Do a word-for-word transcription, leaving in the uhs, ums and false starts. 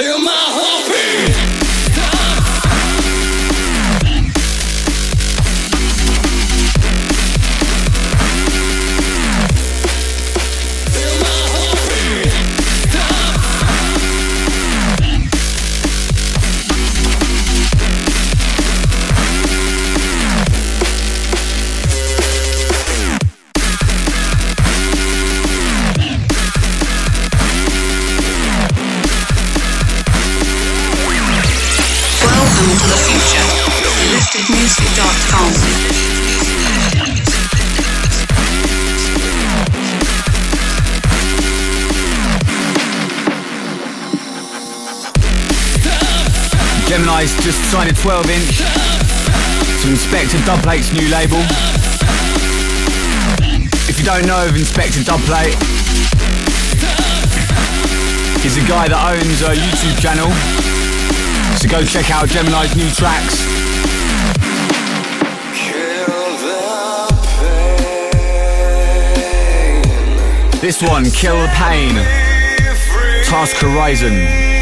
Feel my heartbeat. To the future. lifted music dot com. Gemini's just signed a twelve inch to Inspector Dubplate's new label. If you don't know of Inspector Dubplate, he's a guy that owns a YouTube channel. So go check out Gemini's new tracks. This one, Kill the Pain, Task Horizon.